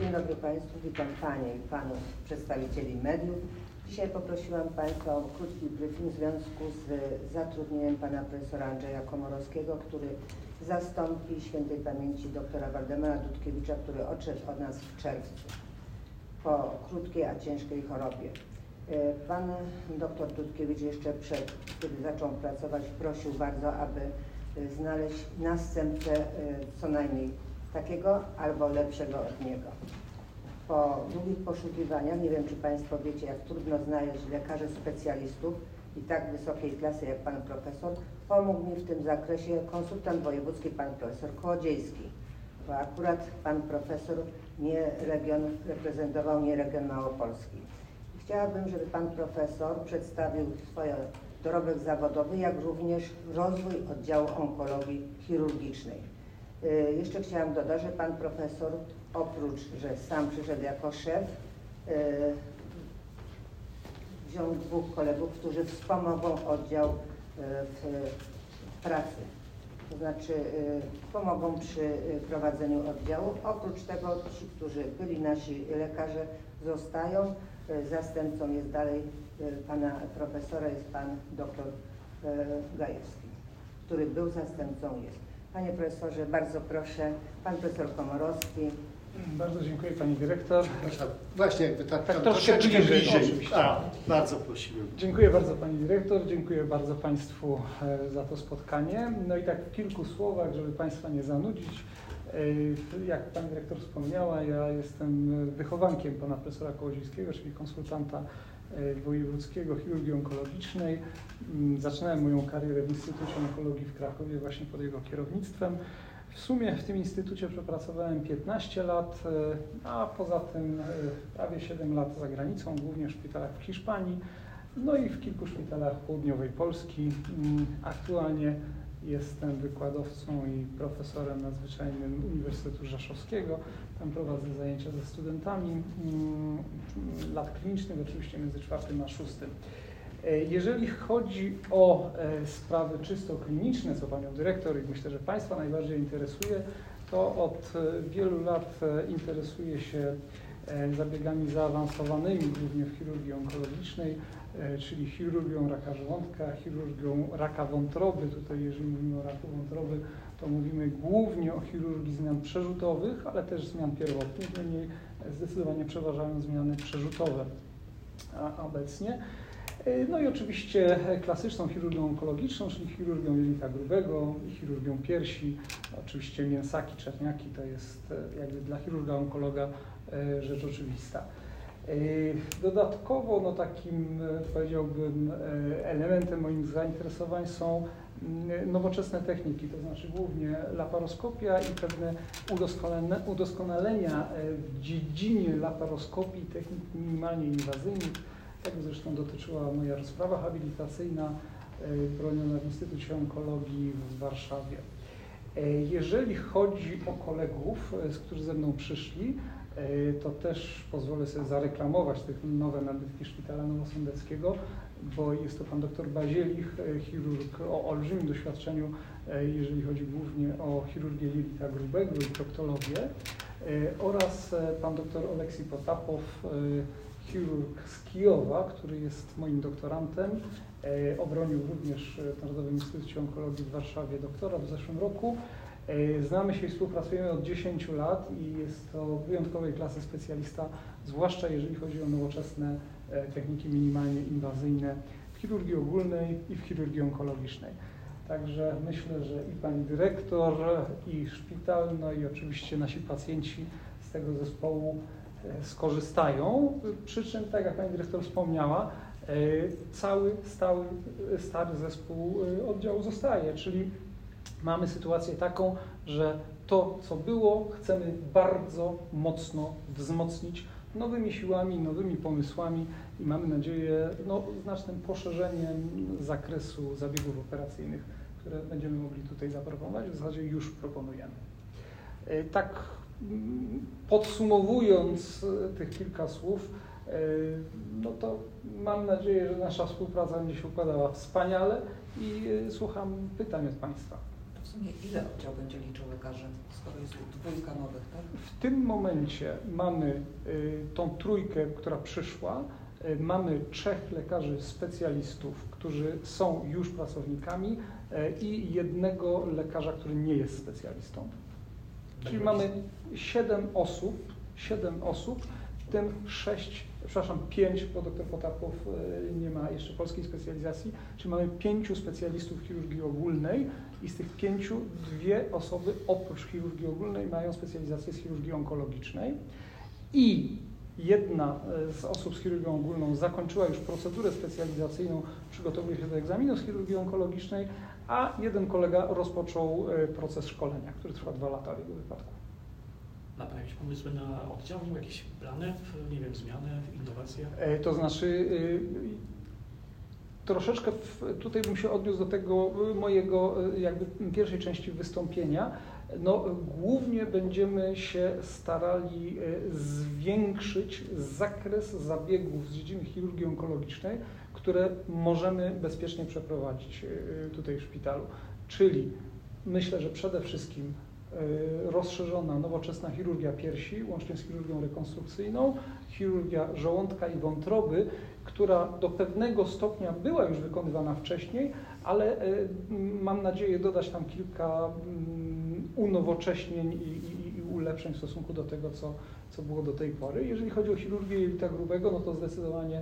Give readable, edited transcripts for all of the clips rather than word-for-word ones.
Dzień dobry Państwu, witam Panie i Panów przedstawicieli mediów. Dzisiaj poprosiłam Państwa o krótki briefing w związku z zatrudnieniem Pana Profesora Andrzeja Komorowskiego, który zastąpi świętej pamięci doktora Waldemara Dudkiewicza, który odszedł od nas w czerwcu po krótkiej, a ciężkiej chorobie. Pan doktor Dudkiewicz jeszcze kiedy zaczął pracować, prosił bardzo, aby znaleźć następcę co najmniej takiego albo lepszego od niego. Po długich poszukiwaniach, nie wiem czy Państwo wiecie, jak trudno znaleźć lekarzy specjalistów i tak wysokiej klasy jak Pan Profesor, pomógł mi w tym zakresie konsultant wojewódzki Pan Profesor Kołodziejski, bo akurat Pan Profesor reprezentował nie region małopolski. Chciałabym, żeby Pan Profesor przedstawił swój dorobek zawodowy, jak również rozwój oddziału onkologii chirurgicznej. Jeszcze chciałam dodać, że Pan Profesor, oprócz, że sam przyszedł jako szef, wziął dwóch kolegów, którzy wspomogą oddział w pracy. To znaczy pomogą przy prowadzeniu oddziału. Oprócz tego ci, którzy byli nasi lekarze, zostają. Zastępcą jest dalej Pana Profesora, jest Pan doktor Gajewski, który był zastępcą, jest. Panie Profesorze, bardzo proszę, Pan Profesor Komorowski. Bardzo dziękuję Pani Dyrektor. Właśnie jakby tak troszeczkę bliżej. Bardzo prosimy. Dziękuję bardzo Pani Dyrektor, dziękuję bardzo Państwu za to spotkanie. No i tak w kilku słowach, żeby Państwa nie zanudzić. Jak Pani Dyrektor wspomniała, ja jestem wychowankiem Pana Profesora Kołodziejskiego, czyli konsultanta wojewódzkiego chirurgii onkologicznej. Zaczynałem moją karierę w Instytucie Onkologii w Krakowie właśnie pod jego kierownictwem. W sumie w tym instytucie przepracowałem 15 lat, a poza tym prawie 7 lat za granicą, głównie w szpitalach w Hiszpanii, no i w kilku szpitalach południowej Polski. Aktualnie jestem wykładowcą i profesorem nadzwyczajnym Uniwersytetu Rzeszowskiego. Tam prowadzę zajęcia ze studentami lat klinicznych, oczywiście między 4. a 6. Jeżeli chodzi o sprawy czysto kliniczne, co Panią Dyrektor i myślę, że Państwa najbardziej interesuje, to od wielu lat interesuję się zabiegami zaawansowanymi, głównie w chirurgii onkologicznej, czyli chirurgią raka żołądka, chirurgią raka wątroby. Tutaj jeżeli mówimy o raku wątroby, to mówimy głównie o chirurgii zmian przerzutowych, ale też zmian pierwotnych, niemniej zdecydowanie przeważają zmiany przerzutowe obecnie. No i oczywiście klasyczną chirurgią onkologiczną, czyli chirurgią jelita grubego, chirurgią piersi, oczywiście mięsaki, czerniaki, to jest jakby dla chirurga onkologa rzecz oczywista. Dodatkowo no takim powiedziałbym elementem moich zainteresowań są nowoczesne techniki, to znaczy głównie laparoskopia i pewne udoskonalenia w dziedzinie laparoskopii technik minimalnie inwazyjnych. Tego zresztą dotyczyła moja rozprawa habilitacyjna broniona w Instytucie Onkologii w Warszawie. Jeżeli chodzi o kolegów, którzy ze mną przyszli, to też pozwolę sobie zareklamować te nowe nabytki Szpitala Nowosądeckiego, bo jest to Pan dr Bazielich, chirurg o olbrzymim doświadczeniu, jeżeli chodzi głównie o chirurgię jelita grubego i proktologię, oraz Pan dr Oleksij Potapow, chirurg z Kijowa, który jest moim doktorantem. Obronił również w Narodowym Instytucie Onkologii w Warszawie doktorat w zeszłym roku. Znamy się i współpracujemy od 10 lat i jest to wyjątkowej klasy specjalista, zwłaszcza jeżeli chodzi o nowoczesne techniki minimalnie inwazyjne w chirurgii ogólnej i w chirurgii onkologicznej. Także myślę, że i Pani Dyrektor, i szpital, no i oczywiście nasi pacjenci z tego zespołu skorzystają, przy czym, tak jak Pani Dyrektor wspomniała, cały stary zespół oddziału zostaje, czyli mamy sytuację taką, że to, co było, chcemy bardzo mocno wzmocnić nowymi siłami, nowymi pomysłami i mamy nadzieję znacznym poszerzeniem zakresu zabiegów operacyjnych, które będziemy mogli tutaj zaproponować, w zasadzie już proponujemy. Tak podsumowując tych kilka słów, no to mam nadzieję, że nasza współpraca będzie się układała wspaniale i słucham pytań od Państwa. W sumie ile oddział będzie liczył lekarzy, skoro jest 2 nowych, tak? W tym momencie mamy tą trójkę, która przyszła, mamy 3 lekarzy specjalistów, którzy są już pracownikami i 1 lekarza, który nie jest specjalistą. Czyli mamy 7 osób, w tym 5, bo dr Potapow nie ma jeszcze polskiej specjalizacji, czyli mamy 5 specjalistów chirurgii ogólnej i z tych 5 2 osoby oprócz chirurgii ogólnej mają specjalizację z chirurgii onkologicznej i 1 z osób z chirurgią ogólną zakończyła już procedurę specjalizacyjną, przygotowuje się do egzaminu z chirurgii onkologicznej, a 1 kolega rozpoczął proces szkolenia, który trwa 2 lata w jego wypadku. Ma Pan jakieś pomysły na oddział, jakieś plany, nie wiem, zmiany, innowacje? To znaczy, troszeczkę tutaj bym się odniósł do tego mojego jakby pierwszej części wystąpienia. No, głównie będziemy się starali zwiększyć zakres zabiegów z dziedziny chirurgii onkologicznej, które możemy bezpiecznie przeprowadzić tutaj w szpitalu. Czyli myślę, że przede wszystkim rozszerzona, nowoczesna chirurgia piersi, łącznie z chirurgią rekonstrukcyjną, chirurgia żołądka i wątroby, która do pewnego stopnia była już wykonywana wcześniej, ale mam nadzieję dodać tam kilka unowocześnień i ulepszeń w stosunku do tego, co było do tej pory. Jeżeli chodzi o chirurgię jelita grubego, no to zdecydowanie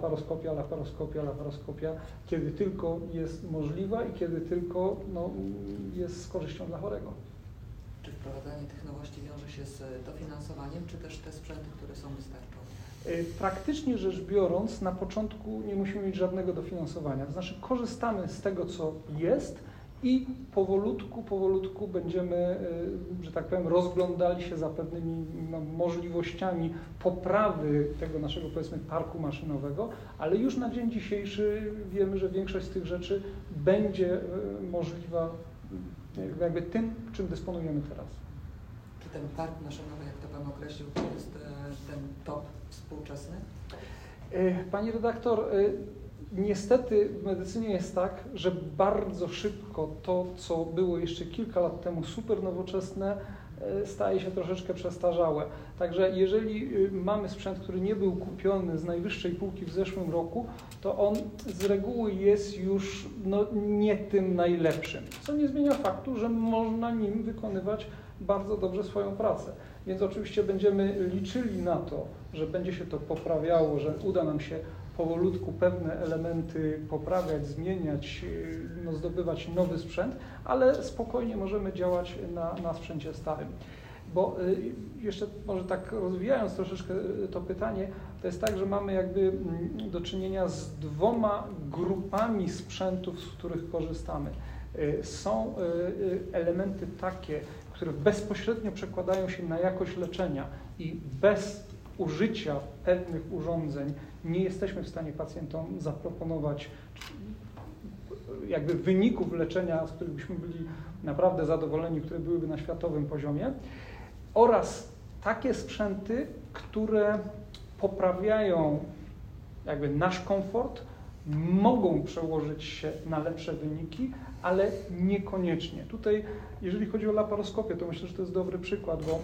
laparoskopia, kiedy tylko jest możliwa i kiedy tylko jest z korzyścią dla chorego. Czy wprowadzanie tych nowości wiąże się z dofinansowaniem, czy też te sprzęty, które są wystarczą? Praktycznie rzecz biorąc, na początku nie musimy mieć żadnego dofinansowania. To znaczy korzystamy z tego, co jest i powolutku będziemy, że tak powiem, rozglądali się za pewnymi możliwościami poprawy tego naszego, powiedzmy, parku maszynowego, ale już na dzień dzisiejszy wiemy, że większość z tych rzeczy będzie możliwa jakby tym, czym dysponujemy teraz. Czy ten park maszynowy, jak to Pan określił, to jest ten top współczesny? Pani redaktor, niestety w medycynie jest tak, że bardzo szybko to, co było jeszcze kilka lat temu super nowoczesne, staje się troszeczkę przestarzałe. Także jeżeli mamy sprzęt, który nie był kupiony z najwyższej półki w zeszłym roku, to on z reguły jest już nie tym najlepszym, co nie zmienia faktu, że można nim wykonywać bardzo dobrze swoją pracę. Więc oczywiście będziemy liczyli na to, że będzie się to poprawiało, że uda nam się powolutku pewne elementy poprawiać, zmieniać, zdobywać nowy sprzęt, ale spokojnie możemy działać na sprzęcie starym. Bo jeszcze może tak rozwijając troszeczkę to pytanie, to jest tak, że mamy jakby do czynienia z 2 grupami sprzętów, z których korzystamy. Są elementy takie, które bezpośrednio przekładają się na jakość leczenia i bez użycia pewnych urządzeń nie jesteśmy w stanie pacjentom zaproponować jakby wyników leczenia, z których byśmy byli naprawdę zadowoleni, które byłyby na światowym poziomie, oraz takie sprzęty, które poprawiają jakby nasz komfort, mogą przełożyć się na lepsze wyniki, ale niekoniecznie. Tutaj, jeżeli chodzi o laparoskopię, to myślę, że to jest dobry przykład, bo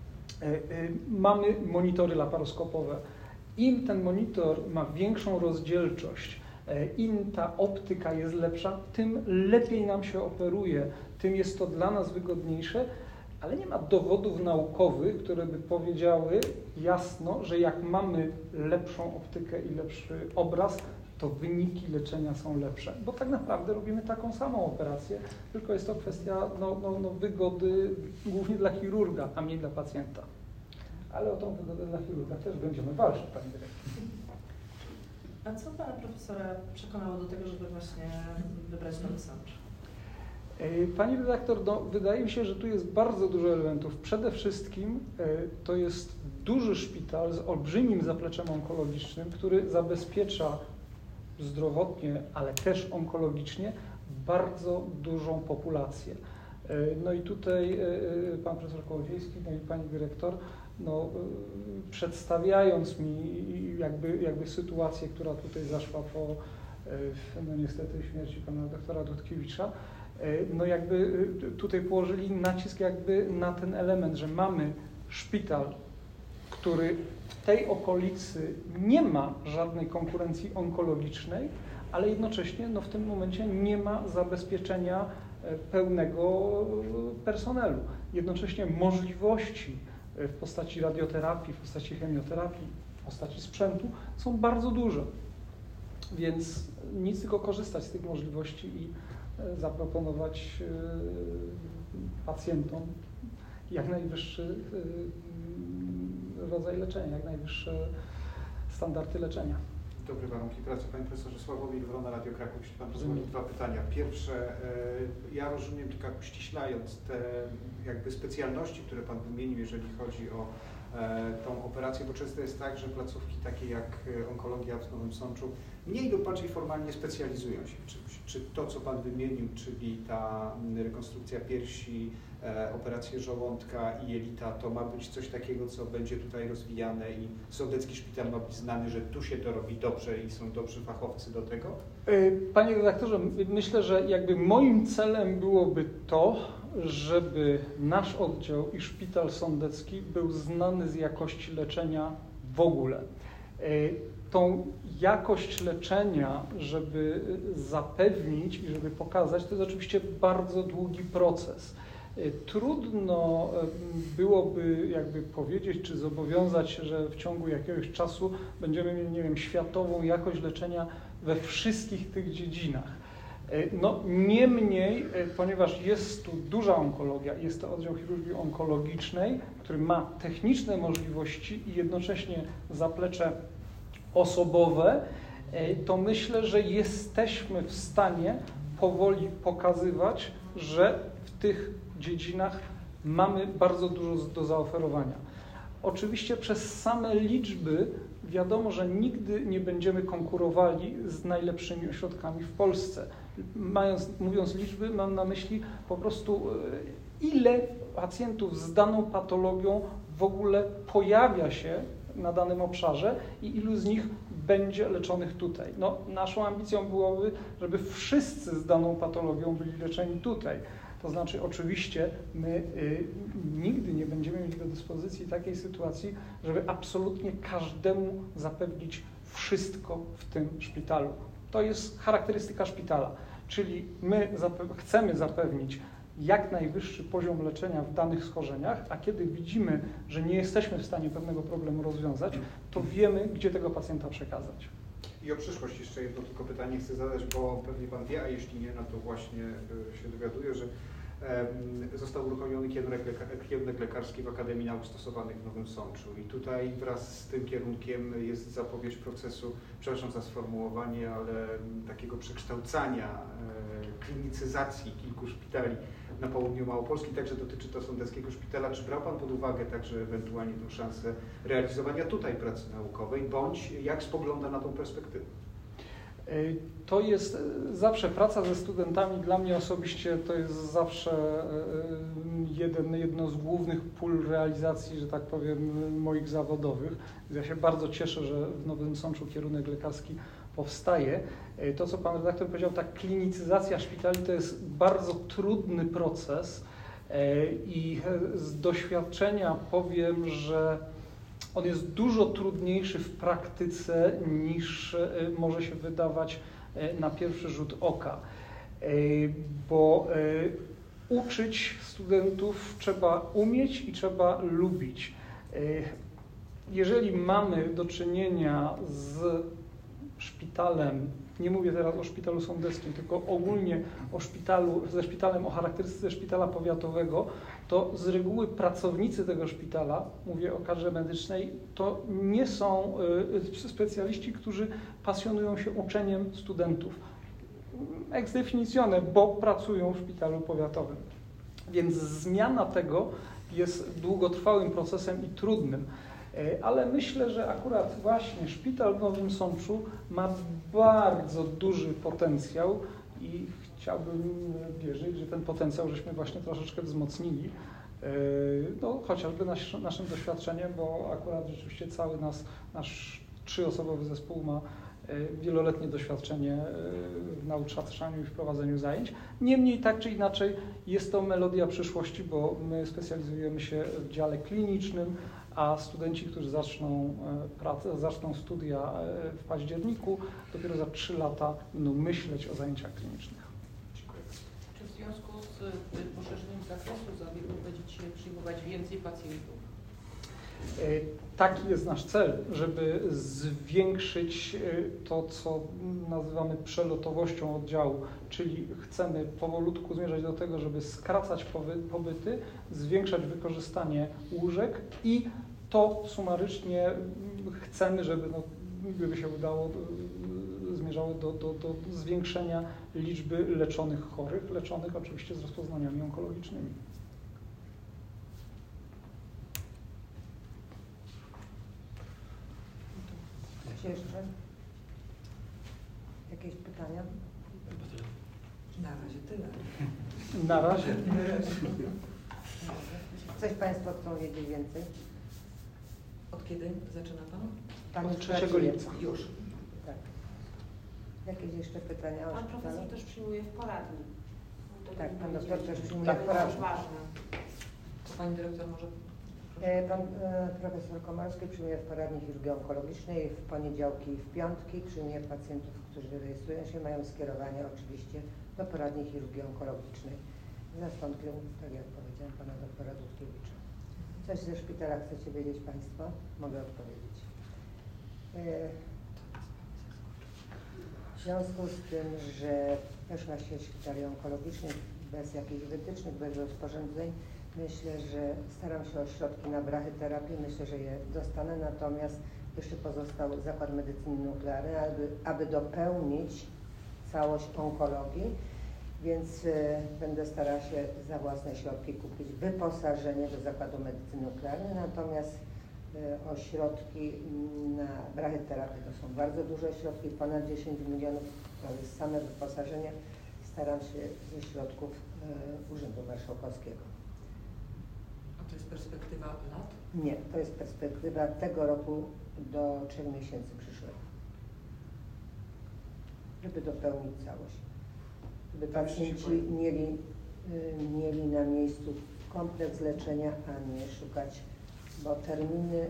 mamy monitory laparoskopowe. Im ten monitor ma większą rozdzielczość, im ta optyka jest lepsza, tym lepiej nam się operuje, tym jest to dla nas wygodniejsze, ale nie ma dowodów naukowych, które by powiedziały jasno, że jak mamy lepszą optykę i lepszy obraz, to wyniki leczenia są lepsze, bo tak naprawdę robimy taką samą operację, tylko jest to kwestia wygody głównie dla chirurga, a mniej dla pacjenta. Ale o tą wygodę dla chirurga też będziemy walczyć, Pani Dyrektor. A co Pana Profesora przekonało do tego, żeby właśnie wybrać ten sącz? Pani redaktor, wydaje mi się, że tu jest bardzo dużo elementów. Przede wszystkim to jest duży szpital z olbrzymim zapleczem onkologicznym, który zabezpiecza zdrowotnie, ale też onkologicznie bardzo dużą populację. No i tutaj Pan Profesor Kołodziejski, no i Pani Dyrektor, przedstawiając mi jakby sytuację, która tutaj zaszła po niestety śmierci Pana doktora Dudkiewicza, no jakby tutaj położyli nacisk jakby na ten element, że mamy szpital, który w tej okolicy nie ma żadnej konkurencji onkologicznej, ale jednocześnie no, w tym momencie nie ma zabezpieczenia pełnego personelu. Jednocześnie możliwości w postaci radioterapii, w postaci chemioterapii, w postaci sprzętu są bardzo duże. Więc nic tylko korzystać z tych możliwości i zaproponować pacjentom jak najwyższy rodzaj leczenia, jak najwyższe standardy leczenia. Dobre warunki pracy. Panie profesorze, Sławomir Wrona, Radio Kraków. Jeśli pan pozwoli, dwa pytania. Pierwsze, ja rozumiem, tylko jak uściślając te jakby specjalności, które pan wymienił, jeżeli chodzi o tą operację, bo często jest tak, że placówki takie jak onkologia w Nowym Sączu mniej lub bardziej formalnie specjalizują się w czymś. Czy to, co pan wymienił, czyli ta rekonstrukcja piersi, operacje żołądka i jelita, to ma być coś takiego, co będzie tutaj rozwijane i Sądecki Szpital ma być znany, że tu się to robi dobrze i są dobrzy fachowcy do tego? Panie redaktorze, myślę, że jakby moim celem byłoby to, żeby nasz oddział i Szpital Sądecki był znany z jakości leczenia w ogóle. Tą jakość leczenia, żeby zapewnić i żeby pokazać, to jest oczywiście bardzo długi proces. Trudno byłoby jakby powiedzieć, czy zobowiązać się, że w ciągu jakiegoś czasu będziemy mieli, nie wiem, światową jakość leczenia we wszystkich tych dziedzinach. No niemniej, ponieważ jest tu duża onkologia, jest to oddział chirurgii onkologicznej, który ma techniczne możliwości i jednocześnie zaplecze osobowe, to myślę, że jesteśmy w stanie powoli pokazywać, że w tych dziedzinach mamy bardzo dużo do zaoferowania. Oczywiście przez same liczby wiadomo, że nigdy nie będziemy konkurowali z najlepszymi ośrodkami w Polsce. Mówiąc liczby, mam na myśli po prostu ile pacjentów z daną patologią w ogóle pojawia się na danym obszarze i ilu z nich będzie leczonych tutaj. No, naszą ambicją byłoby, żeby wszyscy z daną patologią byli leczeni tutaj. To znaczy oczywiście my nigdy nie będziemy mieli do dyspozycji takiej sytuacji, żeby absolutnie każdemu zapewnić wszystko w tym szpitalu. To jest charakterystyka szpitala, czyli my chcemy zapewnić jak najwyższy poziom leczenia w danych schorzeniach, a kiedy widzimy, że nie jesteśmy w stanie pewnego problemu rozwiązać, to wiemy, gdzie tego pacjenta przekazać. I o przyszłość jeszcze jedno tylko pytanie chcę zadać, bo pewnie pan wie, a jeśli nie, no to właśnie się dowiaduję, że został uruchomiony kierunek lekarski w Akademii Nauk Stosowanych w Nowym Sączu i tutaj wraz z tym kierunkiem jest zapowiedź procesu, przepraszam za sformułowanie, ale takiego przekształcania, klinicyzacji kilku szpitali na południu Małopolski, także dotyczy to Sądeckiego Szpitala. Czy brał pan pod uwagę także ewentualnie tę szansę realizowania tutaj pracy naukowej, bądź jak spogląda na tą perspektywę? To jest zawsze praca ze studentami, dla mnie osobiście to jest zawsze jedno z głównych pól realizacji, że tak powiem, moich zawodowych. Ja się bardzo cieszę, że w Nowym Sączu kierunek lekarski powstaje. To, co pan redaktor powiedział, ta klinicyzacja szpitali to jest bardzo trudny proces i z doświadczenia powiem, że on jest dużo trudniejszy w praktyce niż może się wydawać na pierwszy rzut oka, bo uczyć studentów trzeba umieć i trzeba lubić. Jeżeli mamy do czynienia z szpitalem, nie mówię teraz o szpitalu sądeckim, tylko ogólnie o ze szpitalem o charakterystyce szpitala powiatowego, to z reguły pracownicy tego szpitala, mówię o kadrze medycznej, to nie są specjaliści, którzy pasjonują się uczeniem studentów. Ex definitione, bo pracują w szpitalu powiatowym. Więc zmiana tego jest długotrwałym procesem i trudnym. Ale myślę, że akurat właśnie szpital w Nowym Sączu ma bardzo duży potencjał i chciałbym wierzyć, że ten potencjał żeśmy właśnie troszeczkę wzmocnili, no, chociażby naszym doświadczeniem, bo akurat rzeczywiście cały nasz trzyosobowy zespół ma wieloletnie doświadczenie w nauczaniu i w prowadzeniu zajęć. Niemniej tak czy inaczej jest to melodia przyszłości, bo my specjalizujemy się w dziale klinicznym, a studenci, którzy zaczną studia w październiku, dopiero za 3 lata będą myśleć o zajęciach klinicznych. Czy w związku z poszerzeniem zakresu zabiegu będziecie przyjmować więcej pacjentów? Taki jest nasz cel, żeby zwiększyć to, co nazywamy przelotowością oddziału, czyli chcemy powolutku zmierzać do tego, żeby skracać pobyty, zwiększać wykorzystanie łóżek i to sumarycznie chcemy, żeby gdyby się udało, zmierzało do zwiększenia liczby leczonych chorych, leczonych oczywiście z rozpoznaniami onkologicznymi. Coś jeszcze? Jakieś pytania? Na razie tyle. Na razie. Coś Państwo chcą wiedzieć więcej? Od kiedy zaczyna Pan? Pani Od 3 pracuje. lipca. Już. Tak. Jakieś jeszcze pytania? o Pan szpitalu? profesor też przyjmuje w poradni. To Tak, nie pan będzie doktor też przyjmuje tak, w poradni. ważne. To Pani Dyrektor może... Pan profesor Komorowski przyjmuje w poradni chirurgii onkologicznej w poniedziałki i w piątki. Przyjmuje pacjentów, którzy rejestrują się, mają skierowanie oczywiście do poradni chirurgii onkologicznej. Zastąpił, tak jak powiedziałem, pana doktora Dudkiewicza. Coś ze szpitala chcecie wiedzieć Państwo? Mogę odpowiedzieć. W związku z tym, że weszła sieć szpitali onkologicznych bez jakichś wytycznych, bez rozporządzeń, myślę, że staram się o środki na brachyterapię, myślę, że je dostanę, natomiast jeszcze pozostał Zakład Medycyny Nuklearnej, aby dopełnić całość onkologii, więc będę starała się za własne środki kupić wyposażenie do Zakładu Medycyny Nuklearnej, natomiast o środki na brachyterapię to są bardzo duże środki, ponad 10 milionów, to jest same wyposażenie, staram się ze środków Urzędu Marszałkowskiego. A to jest perspektywa lat? Nie, to jest perspektywa tego roku do 3 miesięcy przyszłego. Żeby dopełnić całość. Żeby pacjenci mieli na miejscu kompleks leczenia, a nie szukać, bo terminy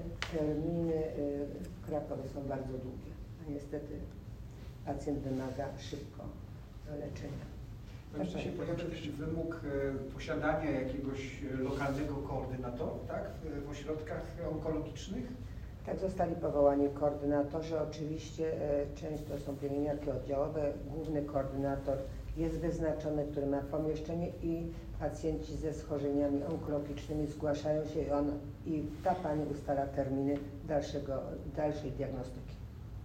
w Krakowie są bardzo długie, a niestety pacjent wymaga szybko leczenia. Będzie się pojawiać wymóg posiadania jakiegoś lokalnego koordynatora, tak, w ośrodkach onkologicznych? Tak, zostali powołani koordynatorzy. Oczywiście często są pielęgniarki oddziałowe. Główny koordynator jest wyznaczony, który ma pomieszczenie i pacjenci ze schorzeniami onkologicznymi zgłaszają się i ta pani ustala terminy dalszej diagnostyki.